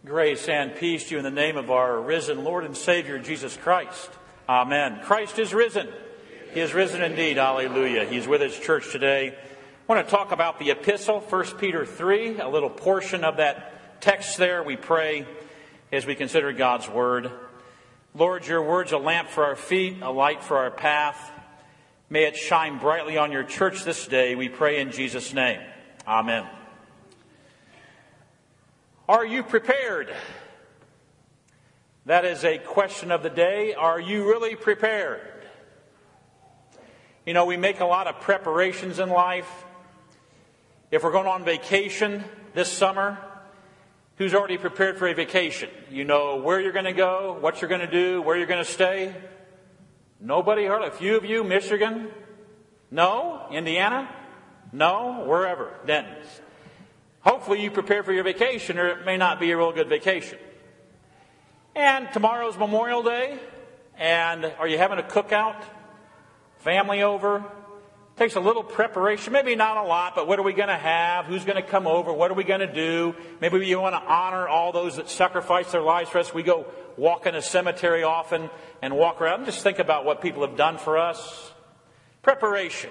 Grace and peace to you in the name of our risen Lord and Savior, Jesus Christ. Amen. Christ is risen. He is risen indeed. Hallelujah. He's with his church today. I want to talk about the epistle, 1 Peter 3, a little portion of that text there. We pray as we consider God's Word. Lord, your Word's a lamp for our feet, a light for our path. May it shine brightly on your church this day. We pray in Jesus' name. Amen. Are you prepared? That is a question of the day. Are you really prepared? You know, we make a lot of preparations in life. If we're going on vacation this summer, who's already prepared for a vacation? You know where you're going to go, what you're going to do, where you're going to stay? Nobody? Hardly. A few of you, Michigan? No? Indiana? No? Wherever. Denton's. Hopefully you prepare for your vacation, or it may not be a real good vacation. And tomorrow's Memorial Day, and are you having a cookout? Family over? Takes a little preparation, maybe not a lot, but what are we going to have? Who's going to come over? What are we going to do? Maybe you want to honor all those that sacrifice their lives for us. We go walk in a cemetery often and walk around and just think about what people have done for us. Preparation.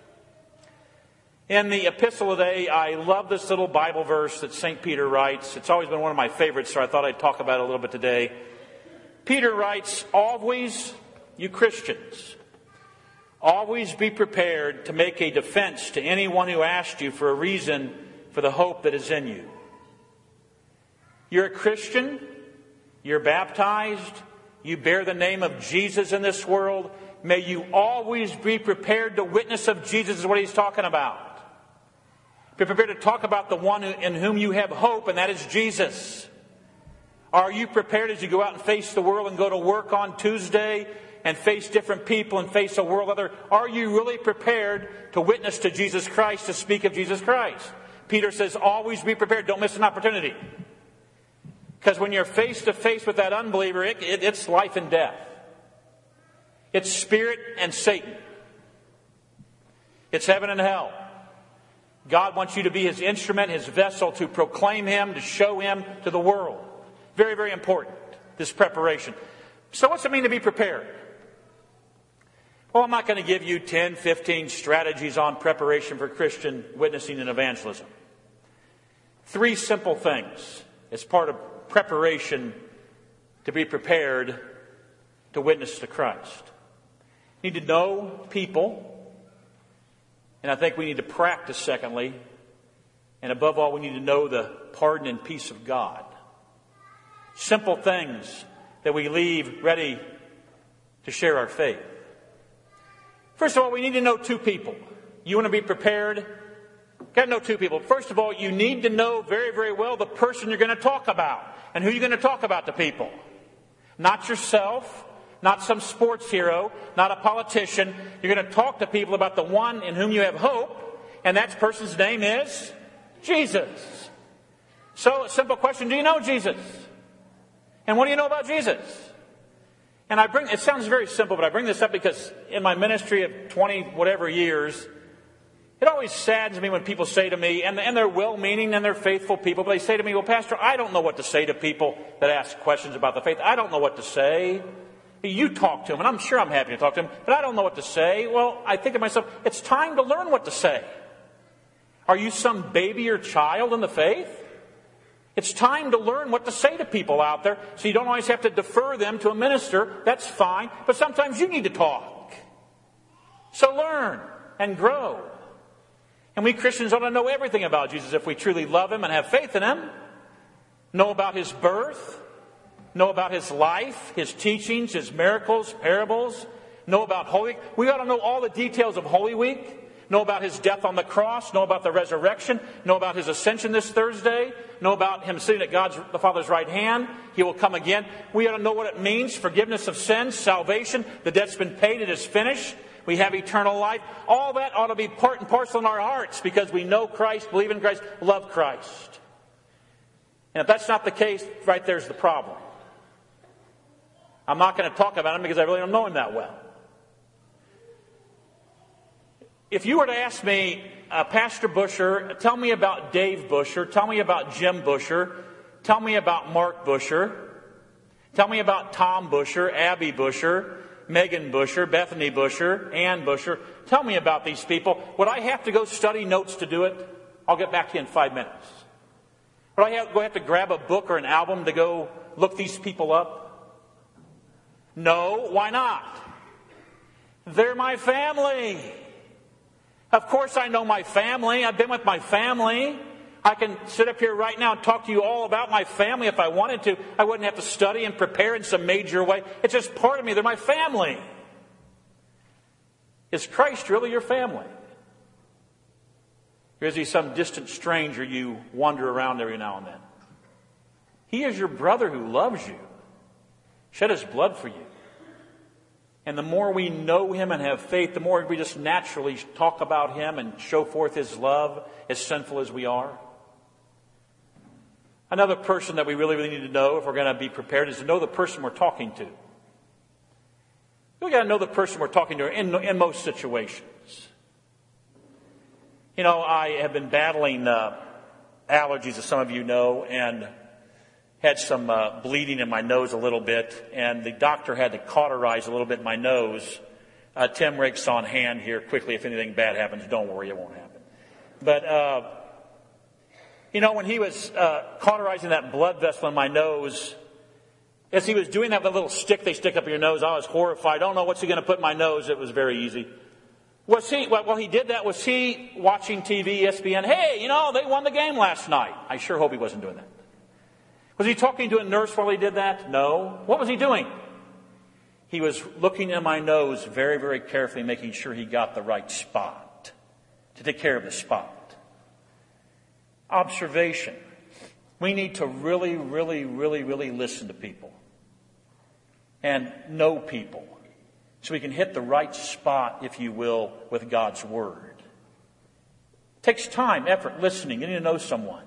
In the epistle today, I love this little Bible verse that St. Peter writes. It's always been one of my favorites, so I thought I'd talk about it a little bit today. Peter writes, "Always, you Christians, always be prepared to make a defense to anyone who asks you for a reason for the hope that is in you." You're a Christian. You're baptized. You bear the name of Jesus in this world. May you always be prepared to witness of Jesus is what he's talking about. Be prepared to talk about the one in whom you have hope, and that is Jesus. Are you prepared as you go out and face the world and go to work on Tuesday and face different people and face a world other? Are you really prepared to witness to Jesus Christ, to speak of Jesus Christ? Peter says, always be prepared. Don't miss an opportunity. Because when you're face to face with that unbeliever, it's life and death. It's spirit and Satan. It's heaven and hell. God wants you to be his instrument, his vessel, to proclaim him, to show him to the world. Very, very important, this preparation. So what's it mean to be prepared? Well, I'm not going to give you 10, 15 strategies on preparation for Christian witnessing and evangelism. 3 simple things as part of preparation to be prepared to witness to Christ. You need to know people. And I think we need to practice, secondly. And above all, we need to know the pardon and peace of God. Simple things that we leave ready to share our faith. First of all, we need to know 2 people. You want to be prepared? Got to know 2 people. First of all, you need to know very, very well the person you're going to talk about. And who you're going to talk about to people. Not yourself. Not some sports hero, not a politician. You're going to talk to people about the one in whom you have hope, and that person's name is Jesus. So, a simple question, do you know Jesus? And what do you know about Jesus? And it sounds very simple, but I bring this up because in my ministry of 20 whatever years, it always saddens me when people say to me, and they're well-meaning and they're faithful people, but they say to me, well, Pastor, I don't know what to say to people that ask questions about the faith. I don't know what to say. You talk to them, and I'm sure I'm happy to talk to them, but I don't know what to say. Well, I think to myself, it's time to learn what to say. Are you some baby or child in the faith? It's time to learn what to say to people out there, so you don't always have to defer them to a minister. That's fine, but sometimes you need to talk. So learn and grow. And we Christians ought to know everything about Jesus if we truly love him and have faith in him. Know about his birth. Know about his life, his teachings, his miracles, parables. Know about Holy Week. We ought to know all the details of Holy Week. Know about his death on the cross. Know about the resurrection. Know about his ascension this Thursday. Know about him sitting at the Father's right hand. He will come again. We ought to know what it means. Forgiveness of sins, salvation. The debt's been paid. It is finished. We have eternal life. All that ought to be part and parcel in our hearts because we know Christ, believe in Christ, love Christ. And if that's not the case, right there's the problem. I'm not going to talk about him because I really don't know him that well. If you were to ask me, Pastor Busher, tell me about Dave Busher, tell me about Jim Busher, Tell me about Mark Busher. Tell me about Tom Busher, Abby Busher, Megan Busher, Bethany Busher, Ann Busher. Tell me about these people. Would I have to go study notes to do it? I'll get back to you in 5 minutes. Would I have to grab a book or an album to go look these people up? No, why not? They're my family. Of course I know my family. I've been with my family. I can sit up here right now and talk to you all about my family if I wanted to. I wouldn't have to study and prepare in some major way. It's just part of me. They're my family. Is Christ really your family? Or is he some distant stranger you wander around every now and then? He is your brother who loves you, shed his blood for you. And the more we know him and have faith, the more we just naturally talk about him and show forth his love, as sinful as we are. Another person that we really need to know if we're going to be prepared is to know the person we're talking to. We've got to know the person we're talking to in most situations. You know, I have been battling allergies, as some of you know, and had some bleeding in my nose a little bit, and the doctor had to cauterize a little bit in my nose. Tim Rake's on hand here quickly. If anything bad happens, don't worry, it won't happen. But, you know, when he was cauterizing that blood vessel in my nose, as he was doing that with a little stick they stick up your nose, I was horrified. I don't know what's he going to put in my nose. It was very easy. While he did that, was he watching TV, ESPN? Hey, you know, they won the game last night. I sure hope he wasn't doing that. Was he talking to a nurse while he did that? No. What was he doing? He was looking in my nose very, very carefully, making sure he got the right spot to take care of the spot. Observation. We need to really, really, really, really listen to people and know people so we can hit the right spot, if you will, with God's Word. It takes time, effort, listening, getting to know someone.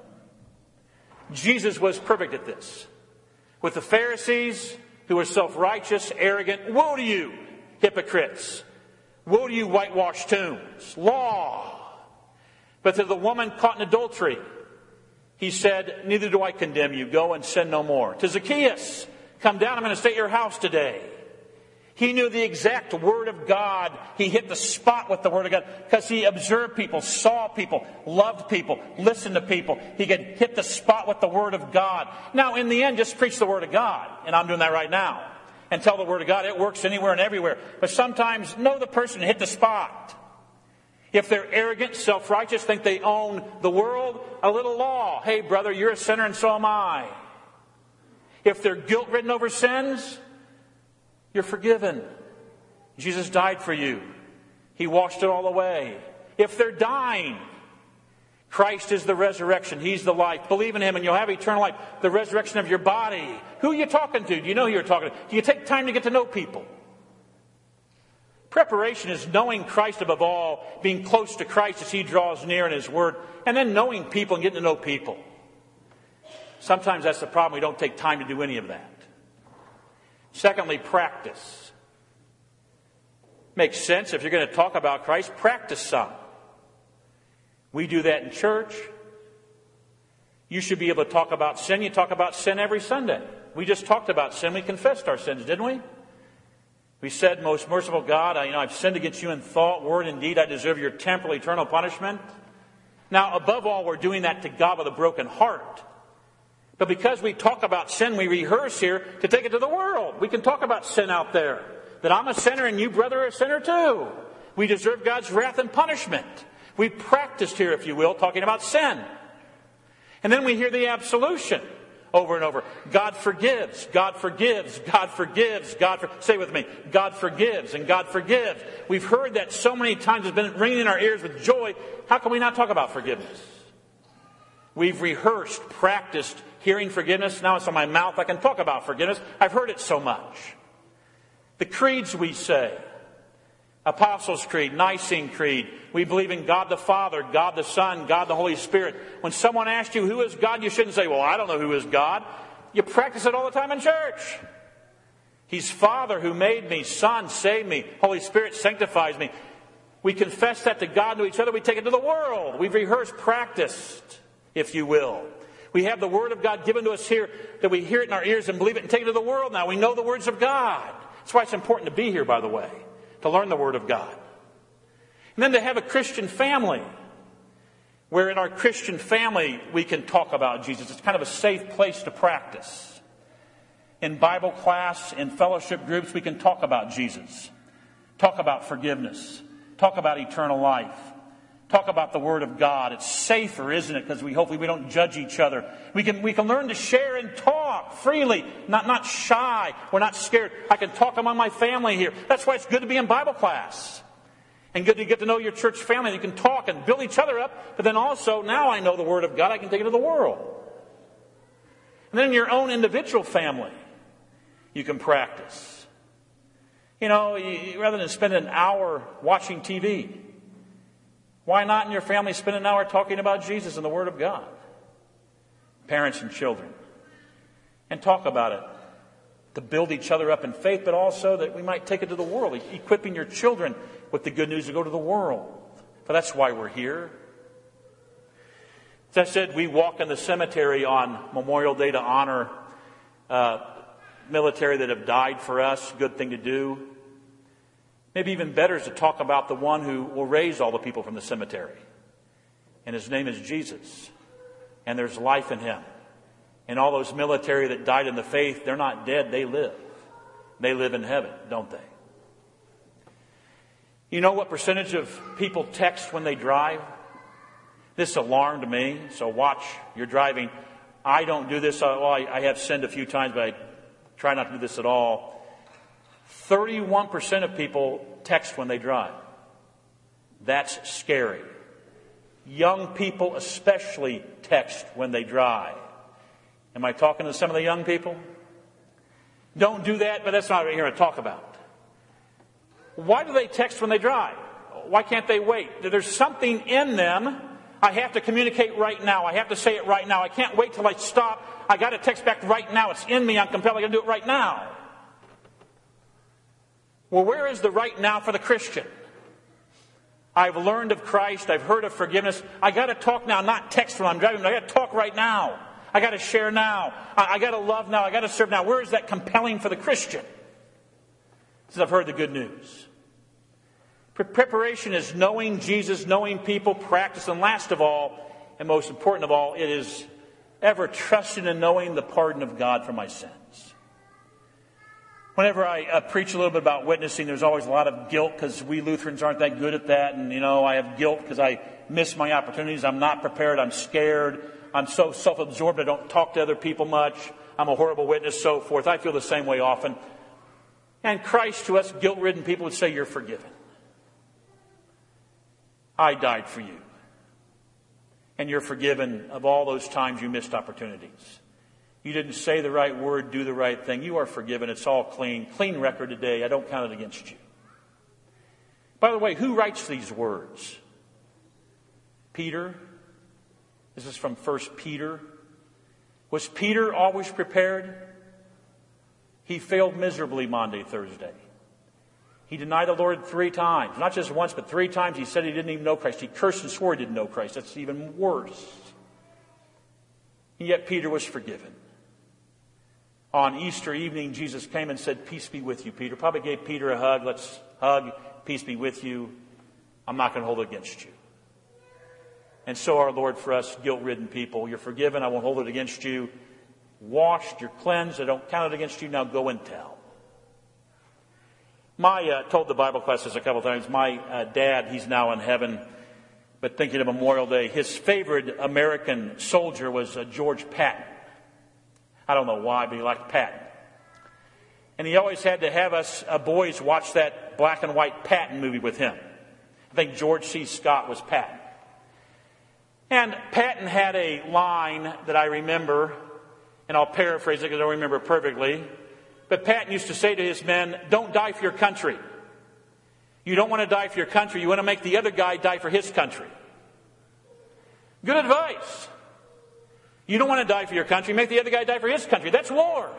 Jesus was perfect at this. With the Pharisees, who were self-righteous, arrogant, woe to you, hypocrites. Woe to you, whitewashed tombs. Law. But to the woman caught in adultery, he said, neither do I condemn you. Go and sin no more. To Zacchaeus, come down, I'm going to stay at your house today. He knew the exact Word of God. He hit the spot with the Word of God because he observed people, saw people, loved people, listened to people. He could hit the spot with the Word of God. Now, in the end, just preach the Word of God. And I'm doing that right now. And tell the Word of God. It works anywhere and everywhere. But sometimes know the person and hit the spot. If they're arrogant, self-righteous, think they own the world, a little law. Hey, brother, you're a sinner and so am I. If they're guilt-ridden over sins, you're forgiven. Jesus died for you. He washed it all away. If they're dying, Christ is the resurrection. He's the life. Believe in Him and you'll have eternal life. The resurrection of your body. Who are you talking to? Do you know who you're talking to? Do you take time to get to know people? Preparation is knowing Christ above all, being close to Christ as He draws near in His Word, and then knowing people and getting to know people. Sometimes that's the problem. We don't take time to do any of that. Secondly, practice. Makes sense. If you're going to talk about Christ, practice some. We do that in church. You should be able to talk about sin. You talk about sin every Sunday. We just talked about sin. We confessed our sins, didn't we? We said, most merciful God, I've sinned against you in thought, word, and deed. I deserve your temporal, eternal punishment. Now, above all, we're doing that to God with a broken heart. But because we talk about sin, we rehearse here to take it to the world. We can talk about sin out there. That I'm a sinner and you, brother, are a sinner too. We deserve God's wrath and punishment. We practiced here, if you will, talking about sin. And then we hear the absolution over and over. God forgives, God forgives, God forgives, say with me, God forgives and God forgives. We've heard that so many times, it's been ringing in our ears with joy. How can we not talk about forgiveness? We've rehearsed, practiced hearing forgiveness. Now it's on my mouth. I can talk about forgiveness. I've heard it so much. The creeds we say. Apostles' Creed, Nicene Creed. We believe in God the Father, God the Son, God the Holy Spirit. When someone asks you who is God, you shouldn't say, well, I don't know who is God. You practice it all the time in church. He's Father who made me, Son saved me, Holy Spirit sanctifies me. We confess that to God and to each other. We take it to the world. We've rehearsed, practiced, if you will. We have the Word of God given to us here, that we hear it in our ears and believe it and take it to the world now. We know the words of God. That's why it's important to be here, by the way, to learn the Word of God. And then to have a Christian family, where in our Christian family we can talk about Jesus. It's kind of a safe place to practice. In Bible class, in fellowship groups, we can talk about Jesus. Talk about forgiveness. Talk about eternal life. Talk about the Word of God. It's safer, isn't it? Because hopefully we don't judge each other. We can learn to share and talk freely, not shy. We're not scared. I can talk among my family here. That's why it's good to be in Bible class. And good to get to know your church family. You can talk and build each other up. But then also, now I know the Word of God, I can take it to the world. And then in your own individual family, you can practice. Rather than spend an hour watching TV, why not in your family spend an hour talking about Jesus and the Word of God? Parents and children. And talk about it. To build each other up in faith, but also that we might take it to the world. Equipping your children with the good news to go to the world. But that's why we're here. As I said, we walk in the cemetery on Memorial Day to honor military that have died for us. Good thing to do. Maybe even better is to talk about the one who will raise all the people from the cemetery. And his name is Jesus. And there's life in him. And all those military that died in the faith, they're not dead, they live. They live in heaven, don't they? You know what percentage of people text when they drive? This alarmed me, so watch your driving. I don't do this. I have sinned a few times, but I try not to do this at all. 31% of people text when they drive. That's scary. Young people especially text when they drive. Am I talking to some of the young people? Don't do that, but that's not what we're here to talk about. Why do they text when they drive? Why can't they wait? There's something in them. I have to communicate right now. I have to say it right now. I can't wait till I stop. I got to text back right now. It's in me. I'm compelled. I got to do it right now. Well, where is the right now for the Christian? I've learned of Christ. I've heard of forgiveness. I got to talk now, not text when I'm driving. I got to talk right now. I got to share now. I got to love now. I got to serve now. Where is that compelling for the Christian? Since I've heard the good news. Preparation is knowing Jesus, knowing people, practice, and last of all, and most important of all, it is ever trusting and knowing the pardon of God for my sins. Whenever I preach a little bit about witnessing, there's always a lot of guilt because we Lutherans aren't that good at that. And, I have guilt because I miss my opportunities. I'm not prepared. I'm scared. I'm so self-absorbed I don't talk to other people much. I'm a horrible witness, so forth. I feel the same way often. And Christ, to us guilt-ridden people, would say, you're forgiven. I died for you. And you're forgiven of all those times you missed opportunities. You didn't say the right word, do the right thing. You are forgiven. It's all clean. Clean record today. I don't count it against you. By the way, who writes these words? Peter. This is from 1 Peter. Was Peter always prepared? He failed miserably Maundy, Thursday. He denied the Lord 3 times. Not just once, but 3 times he said he didn't even know Christ. He cursed and swore he didn't know Christ. That's even worse. And yet Peter was forgiven. On Easter evening, Jesus came and said, peace be with you, Peter. Probably gave Peter a hug. Let's hug. Peace be with you. I'm not going to hold it against you. And so our Lord for us guilt-ridden people. You're forgiven. I won't hold it against you. Washed. You're cleansed. I don't count it against you. Now go and tell. Told the Bible class this a couple times. My dad, he's now in heaven. But thinking of Memorial Day, his favorite American soldier was George Patton. I don't know why, but he liked Patton. And he always had to have us boys watch that black and white Patton movie with him. I think George C. Scott was Patton. And Patton had a line that I remember, and I'll paraphrase it because I don't remember perfectly. But Patton used to say to his men, don't die for your country. You don't want to die for your country. You want to make the other guy die for his country. Good advice. You don't want to die for your country. Make the other guy die for his country. That's war.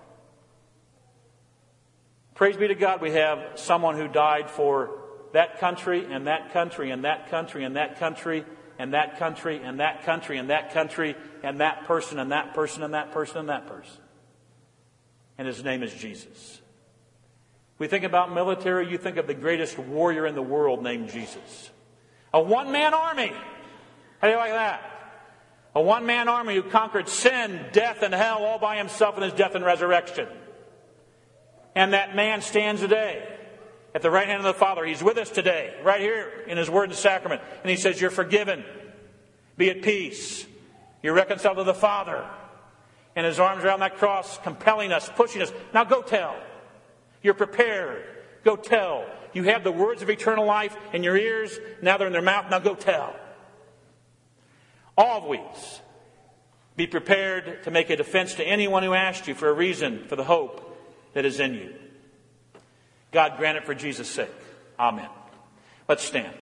Praise be to God, we have someone who died for that country and that country and that country and that country. and that country and that country and that country and that person and that person and that person and that person. And his name is Jesus. We think about military, you think of the greatest warrior in the world named Jesus. A one-man army. How do you like that? A one-man army who conquered sin, death, and hell all by himself in his death and resurrection. And that man stands today at the right hand of the Father. He's with us today, right here in his word and sacrament. And he says, you're forgiven. Be at peace. You're reconciled to the Father. And his arms around that cross, compelling us, pushing us. Now go tell. You're prepared. Go tell. You have the words of eternal life in your ears. Now they're in their mouth. Now go tell. Always be prepared to make a defense to anyone who asks you for a reason for the hope that is in you. God grant it for Jesus' sake. Amen. Let's stand.